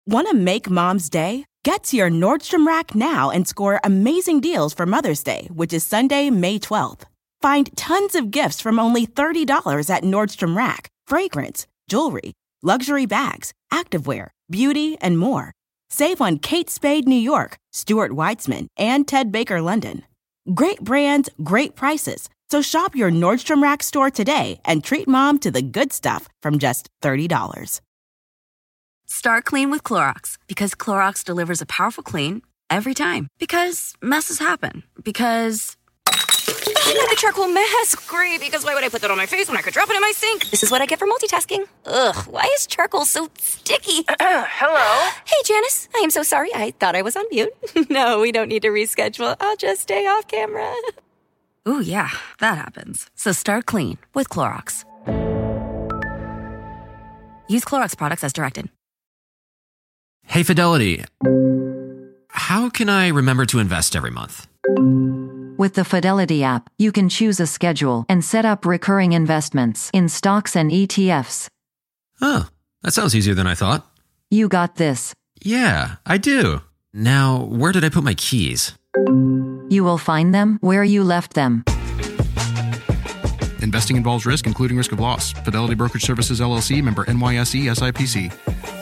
Want to make Mom's day? Get to your Nordstrom Rack now and score amazing deals for Mother's Day, which is Sunday, May 12th. Find tons of gifts from only $30 at Nordstrom Rack. Fragrance, jewelry, luxury bags, activewear, beauty, and more. Save on Kate Spade New York, Stuart Weitzman, and Ted Baker London. Great brands, great prices. So shop your Nordstrom Rack store today and treat Mom to the good stuff from just $30. Start clean with Clorox, because Clorox delivers a powerful clean every time. Because messes happen. Because I got the charcoal mask. Great, because why would I put that on my face when I could drop it in my sink? This is what I get for multitasking. Ugh, why is charcoal so sticky? Hello? Hey, Janice. I am so sorry. I thought I was on mute. No, we don't need to reschedule. I'll just stay off camera. Ooh, yeah, that happens. So start clean with Clorox. Use Clorox products as directed. Hey, Fidelity. How can I remember to invest every month? With the Fidelity app, you can choose a schedule and set up recurring investments in stocks and ETFs. Oh, that sounds easier than I thought. You got this. Yeah, I do. Now, where did I put my keys? You will find them where you left them. Investing involves risk, including risk of loss. Fidelity Brokerage Services, LLC, member NYSE, SIPC.